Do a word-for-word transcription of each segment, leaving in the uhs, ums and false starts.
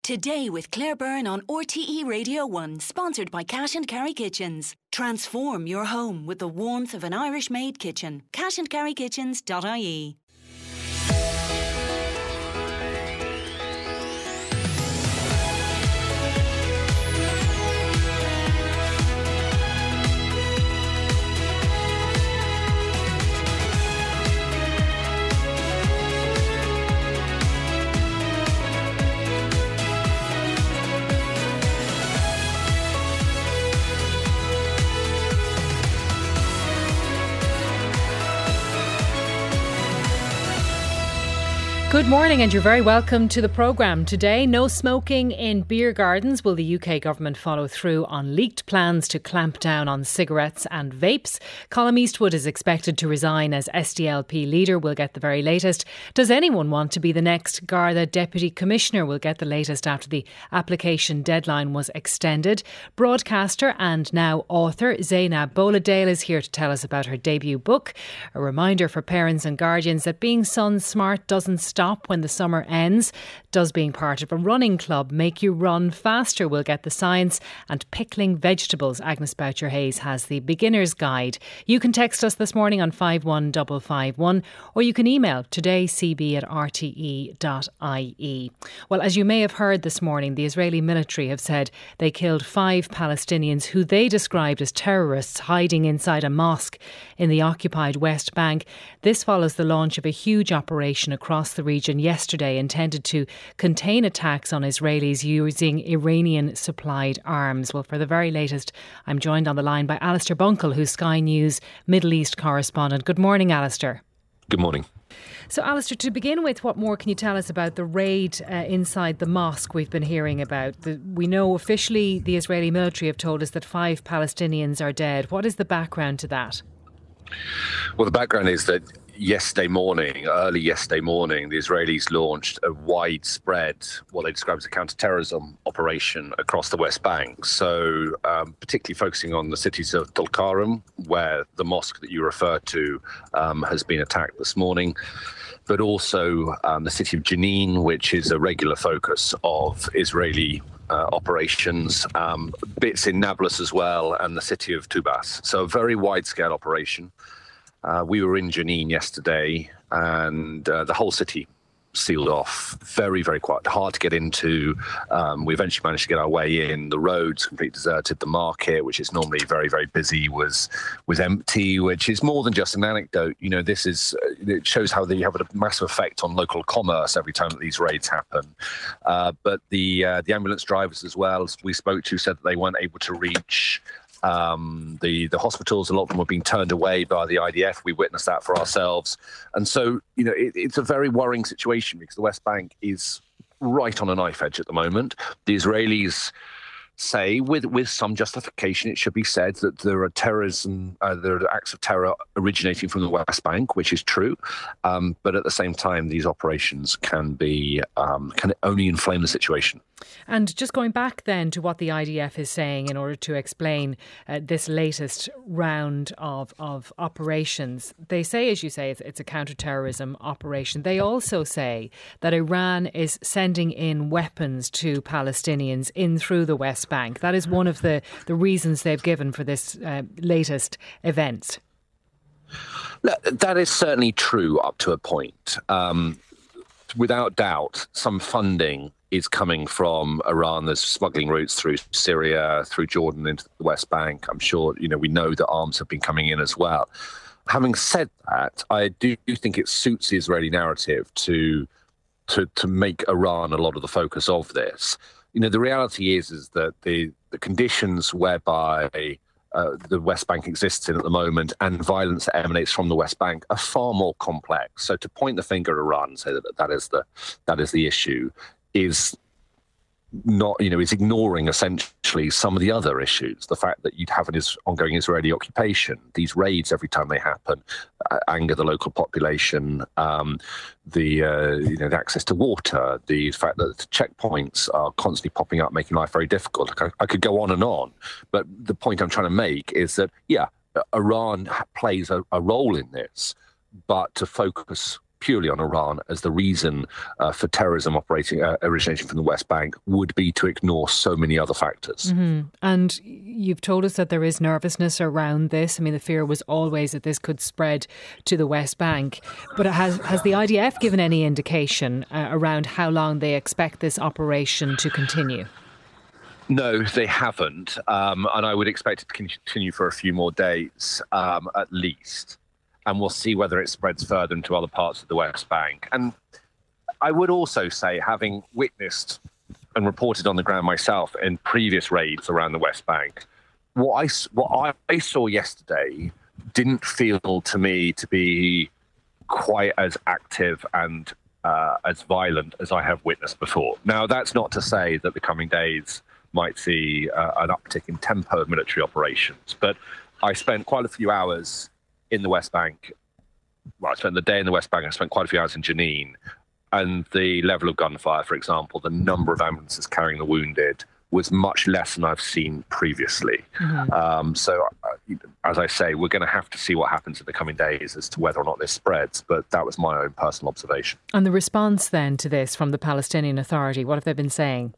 Today with Claire Byrne on R T E Radio one, sponsored by Cash and Carry Kitchens. Transform your home with the warmth of an Irish-made kitchen. cash and carry kitchens dot I E. Good morning and you're very welcome to the programme. Today, no smoking in beer gardens. Will the U K government follow through on leaked plans to clamp down on cigarettes and vapes? Colm Eastwood is expected to resign as S D L P leader. We'll get the very latest. Does anyone want to be the next Garda Deputy Commissioner? We'll get the latest after the application deadline was extended. Broadcaster and now author Zainab Boladale is here to tell us about her debut book. A reminder for parents and guardians that being sun smart doesn't stop Stop when the summer ends. Does being part of a running club make you run faster? We'll get the science. And pickling vegetables. Agnes Boucher-Hayes has the beginner's guide. You can text us this morning on five one five five one or you can email todaycb at r t e dot i e. Well, as you may have heard this morning, the Israeli military have said they killed five Palestinians who they described as terrorists hiding inside a mosque in the occupied West Bank. This follows the launch of a huge operation across the region yesterday intended to contain attacks on Israelis using Iranian-supplied arms. Well, for the very latest, I'm joined on the line by Alistair Bunkle, who's Sky News Middle East correspondent. Good morning, Alistair. Good morning. So, Alistair, to begin with, what more can you tell us about the raid uh, inside the mosque we've been hearing about? The, we know officially the Israeli military have told us that five Palestinians are dead. What is the background to that? Well, the background is that yesterday morning, early yesterday morning, the Israelis launched a widespread, what they describe as a counter-terrorism operation across the West Bank. So um, particularly focusing on the cities of Tulkarem, where the mosque that you refer to um, has been attacked this morning, but also um, the city of Jenin, which is a regular focus of Israeli Uh, operations, um, bits in Nablus as well, and the city of Tubas. So a very wide-scale operation. Uh, we were in Jenin yesterday, and uh, the whole city sealed off. Very, very quiet. Hard to get into. Um, we eventually managed to get our way in. The roads completely deserted. The market, which is normally very, very busy, was was empty, which is more than just an anecdote. You know, this is it shows how they have a massive effect on local commerce every time that these raids happen. Uh, but the uh, the ambulance drivers as well, as we spoke to, said that they weren't able to reach Um, the, the hospitals. A lot of them were being turned away by the I D F. We witnessed that for ourselves. And so, you know, it, it's a very worrying situation because the West Bank is right on a knife edge at the moment. The Israelis say, with with some justification, it should be said, that there are terrorism, uh, there are acts of terror originating from the West Bank, which is true. Um, but at the same time, these operations can be um, can only inflame the situation. And just going back then to what the I D F is saying in order to explain uh, this latest round of, of operations, they say, as you say, it's, it's a counter-terrorism operation. They also say that Iran is sending in weapons to Palestinians in through the West Bank. That is one of the, the reasons they've given for this uh, latest event. That is certainly true up to a point. Um, without doubt, some funding is coming from Iran. There's smuggling routes through Syria, through Jordan into the West Bank. I'm sure, you know, we know that arms have been coming in as well. Having said that, I do think it suits the Israeli narrative to to to make Iran a lot of the focus of this. You know, the reality is is that the the conditions whereby uh, the West Bank exists in at the moment and violence that emanates from the West Bank are far more complex. So to point the finger at Iran and say that that is the that is the issue is not, you know, is ignoring essentially some of the other issues. The fact that you'd have an is- ongoing Israeli occupation, these raids every time they happen, uh, anger the local population, um, the uh, you know the access to water, the fact that the checkpoints are constantly popping up, making life very difficult. I, I could go on and on, but the point I'm trying to make is that yeah, Iran plays a, a role in this, but to focus purely on Iran as the reason uh, for terrorism operating uh, originating from the West Bank would be to ignore so many other factors. Mm-hmm. And you've told us that there is nervousness around this. I mean, the fear was always that this could spread to the West Bank. But has has the I D F given any indication uh, around how long they expect this operation to continue? No, they haven't. Um, and I would expect it to continue for a few more days, um, at least. And we'll see whether it spreads further into other parts of the West Bank. And I would also say, having witnessed and reported on the ground myself in previous raids around the West Bank, what I, what I saw yesterday didn't feel to me to be quite as active and uh, as violent as I have witnessed before. Now, that's not to say that the coming days might see uh, an uptick in tempo of military operations, but I spent quite a few hours in the West Bank. Well, I spent the day in the West Bank. I spent quite a few hours in Jenin, and the level of gunfire, for example, the number of ambulances carrying the wounded was much less than I've seen previously. Mm-hmm. Um, so, uh, as I say, we're going to have to see what happens in the coming days as to whether or not this spreads. But that was my own personal observation. And the response then to this from the Palestinian Authority, what have they been saying?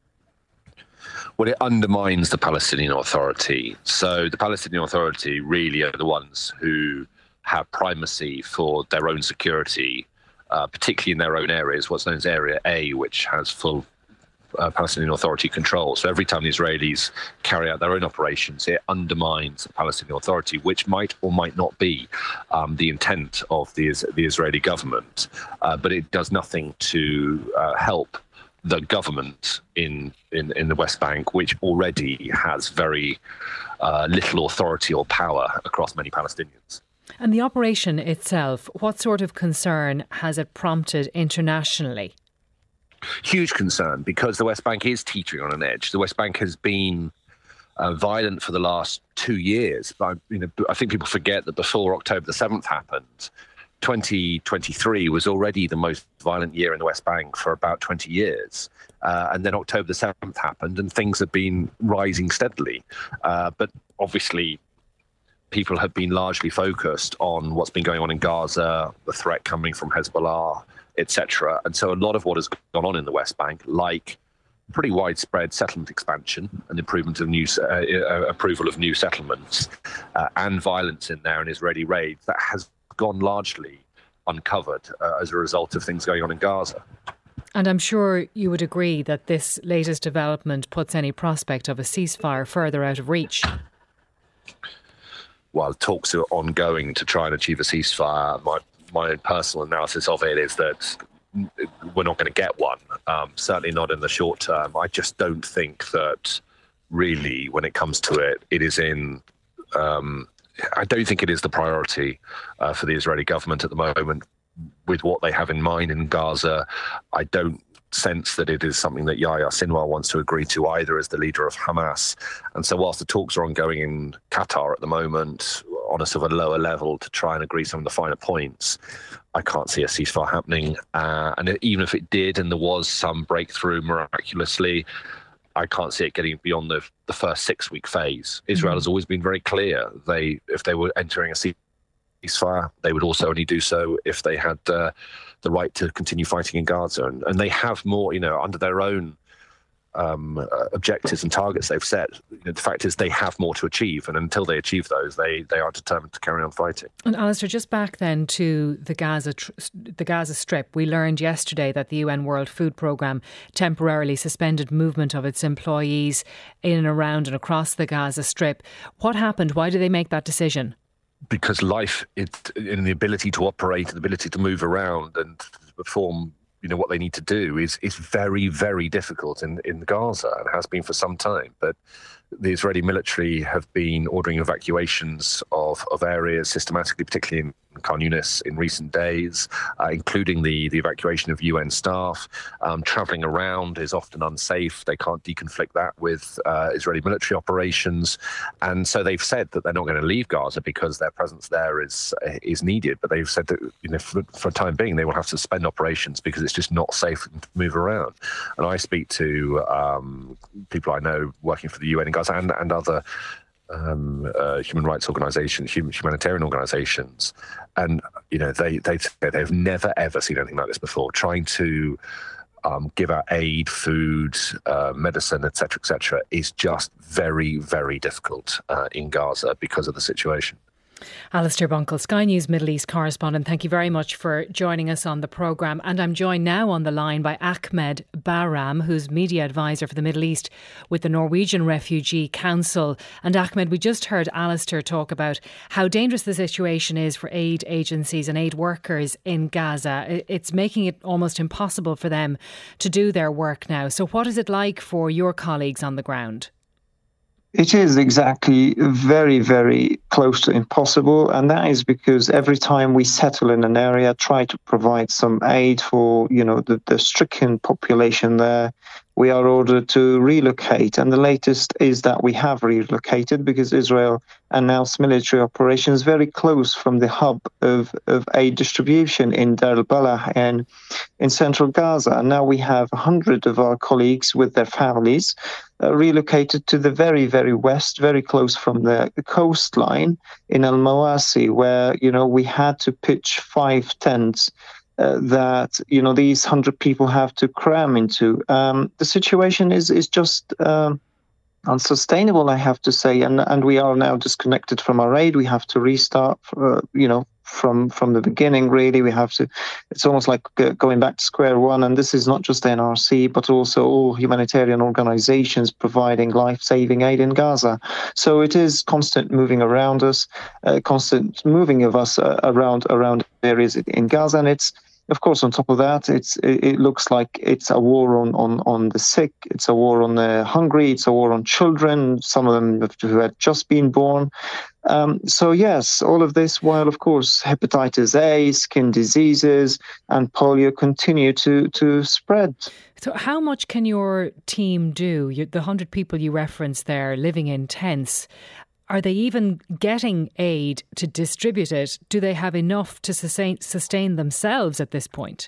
Well, it undermines the Palestinian Authority. So the Palestinian Authority really are the ones who have primacy for their own security, uh, particularly in their own areas, what's known as Area A, which has full uh, Palestinian Authority control. So every time the Israelis carry out their own operations, it undermines the Palestinian Authority, which might or might not be um, the intent of the, the Israeli government. Uh, but it does nothing to uh, help the government in, in, in the West Bank, which already has very uh, little authority or power across many Palestinians. And the operation itself, what sort of concern has it prompted internationally? Huge concern, because the West Bank is teetering on an edge. The West Bank has been uh, violent for the last two years. I, you know, I think people forget that before October the seventh happened, twenty twenty-three was already the most violent year in the West Bank for about twenty years. Uh, and then October the seventh happened and things have been rising steadily. Uh, but obviously, people have been largely focused on what's been going on in Gaza, the threat coming from Hezbollah, et cetera. And so a lot of what has gone on in the West Bank, like pretty widespread settlement expansion and improvement of new uh, uh, approval of new settlements uh, and violence in there and Israeli raids, that has gone largely uncovered uh, as a result of things going on in Gaza. And I'm sure you would agree that this latest development puts any prospect of a ceasefire further out of reach. While talks are ongoing to try and achieve a ceasefire, my, my personal analysis of it is that we're not going to get one, um, certainly not in the short term. I just don't think that really, when it comes to it, it is in... Um, I don't think it is the priority uh, for the Israeli government at the moment with what they have in mind in Gaza. I don't sense that it is something that Yahya Sinwar wants to agree to either as the leader of Hamas. And so whilst the talks are ongoing in Qatar at the moment on a sort of a lower level to try and agree some of the finer points, I can't see a ceasefire happening. Uh, and even if it did and there was some breakthrough miraculously, I can't see it getting beyond the the first six-week phase. Israel mm-hmm. has always been very clear. They, if they were entering a ceasefire, they would also only do so if they had uh, the right to continue fighting in Gaza. And, and they have more, you know, under their own um, uh, objectives and targets they've set. You know, the fact is they have more to achieve. And until they achieve those, they, they are determined to carry on fighting. And Alistair, just back then to the Gaza tr- the Gaza Strip, we learned yesterday that the U N World Food Programme temporarily suspended movement of its employees in and around and across the Gaza Strip. What happened? Why did they make that decision? Because life, it, in the ability to operate, the ability to move around and perform, you know, what they need to do is is very, very difficult in, in Gaza and has been for some time. But the Israeli military have been ordering evacuations of, of areas systematically, particularly in Khan Yunis in recent days, uh, including the, the evacuation of U N staff. Um, travelling around is often unsafe. They can't deconflict that with uh, Israeli military operations. And so they've said that they're not going to leave Gaza because their presence there is is needed. But they've said that, you know, for, for the time being, they will have to suspend operations because it's just not safe to move around. And I speak to um, people I know working for the U N in Gaza and, and other um, uh, human rights organisations, humanitarian organisations, and you know they they they've never ever seen anything like this before. Trying to um, give out aid, food, uh, medicine, et cetera, et cetera, is just very, very difficult uh, in Gaza because of the situation. Alistair Bunkle, Sky News Middle East correspondent, thank you very much for joining us on the programme. And I'm joined now on the line by Ahmed Bahram, who's media advisor for the Middle East with the Norwegian Refugee Council. And Ahmed, we just heard Alistair talk about how dangerous the situation is for aid agencies and aid workers in Gaza. It's making it almost impossible for them to do their work now. So what is it like for your colleagues on the ground? It is exactly very, very close to impossible. And that is because every time we settle in an area, try to provide some aid for, you know, the, the stricken population there, we are ordered to relocate. And the latest is that we have relocated because Israel announced military operations very close from the hub of, of aid distribution in Deir al-Balah and in central Gaza. And now we have one hundred of our colleagues with their families uh, relocated to the very, very west, very close from the, the coastline in Al-Mawasi, where, you know, we had to pitch five tents Uh, that, you know, these hundred people have to cram into. Um, the situation is is just um, unsustainable, I have to say, and and we are now disconnected from our aid. We have to restart, uh, you know, from from the beginning. Really, we have to. It's almost like going back to square one. And this is not just N R C, but also all humanitarian organizations providing life-saving aid in Gaza. So it is constant moving around us, uh, constant moving of us uh, around around areas in Gaza, and it's. Of course, on top of that, it's it looks like it's a war on, on, on the sick, it's a war on the hungry, it's a war on children, some of them who had just been born. Um, so, yes, all of this while, of course, hepatitis A, skin diseases and polio continue to, to spread. So how much can your team do? You, the one hundred people you referenced there living in tents, are they even getting aid to distribute it? Do they have enough to sustain, sustain themselves at this point?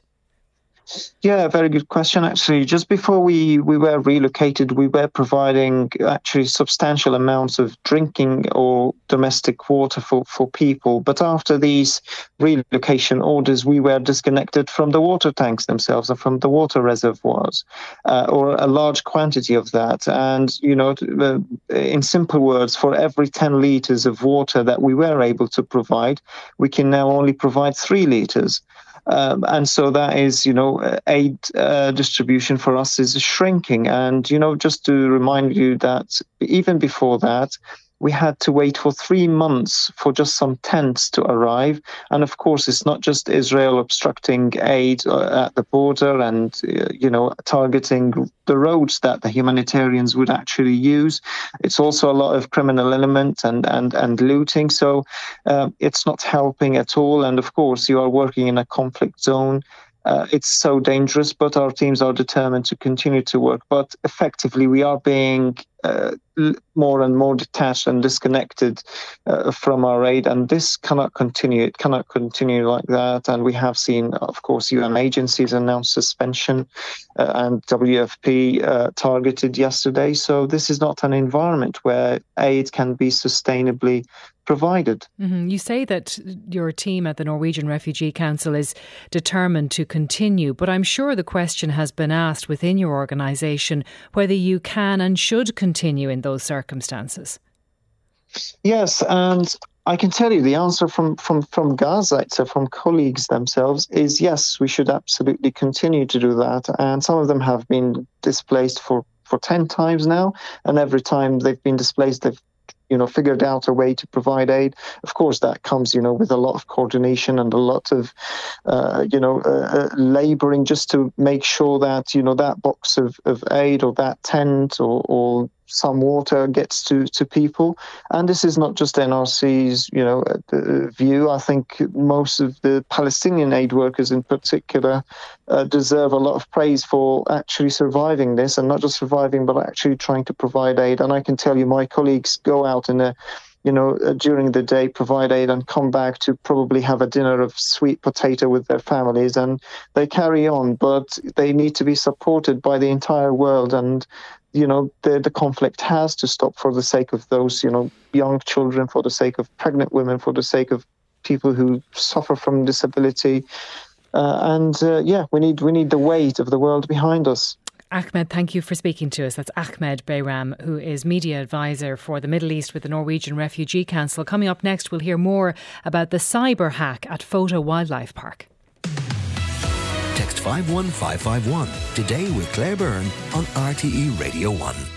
Yeah, very good question, actually. Just before we, we were relocated, we were providing actually substantial amounts of drinking or domestic water for, for people. But after these relocation orders, we were disconnected from the water tanks themselves and from the water reservoirs, uh, or a large quantity of that. And, you know, in simple words, for every ten litres of water that we were able to provide, we can now only provide three litres. Um, and so that is, you know, aid uh, distribution for us is shrinking. And, you know, just to remind you that even before that, we had to wait for three months for just some tents to arrive. And of course, it's not just Israel obstructing aid at the border and, uh, you know, targeting the roads that the humanitarians would actually use. It's also a lot of criminal element and, and, and looting. So uh, it's not helping at all. And of course, you are working in a conflict zone. Uh, it's so dangerous, but our teams are determined to continue to work. But effectively, we are being uh, more and more detached and disconnected uh, from our aid. And this cannot continue. It cannot continue like that. And we have seen, of course, U N agencies announce suspension uh, and W F P uh, targeted yesterday. So this is not an environment where aid can be sustainably provided. Mm-hmm. You say that your team at the Norwegian Refugee Council is determined to continue, but I'm sure the question has been asked within your organisation whether you can and should continue in those circumstances. Yes, and I can tell you the answer from, from, from Gaza, so from colleagues themselves, is yes, we should absolutely continue to do that. And some of them have been displaced for, for ten times now, and every time they've been displaced, they've you know, figured out a way to provide aid. Of course, that comes, you know, with a lot of coordination and a lot of, uh, you know, uh, uh, labouring just to make sure that, you know, that box of, of aid or that tent or, or some water gets to, to people. And this is not just N R C's, you know, uh, view. I think most of the Palestinian aid workers in particular uh, deserve a lot of praise for actually surviving this, and not just surviving, but actually trying to provide aid. And I can tell you, my colleagues go out in a you know, uh, during the day, provide aid and come back to probably have a dinner of sweet potato with their families, and they carry on, but they need to be supported by the entire world. And, you know, the, the conflict has to stop for the sake of those, you know, young children, for the sake of pregnant women, for the sake of people who suffer from disability. Uh, and uh, yeah, we need we need the weight of the world behind us. Ahmed, thank you for speaking to us. That's Ahmed Bayram, who is media advisor for the Middle East with the Norwegian Refugee Council. Coming up next, we'll hear more about the cyber hack at Photo Wildlife Park. Text five one five five one today with Claire Byrne on R T E Radio one.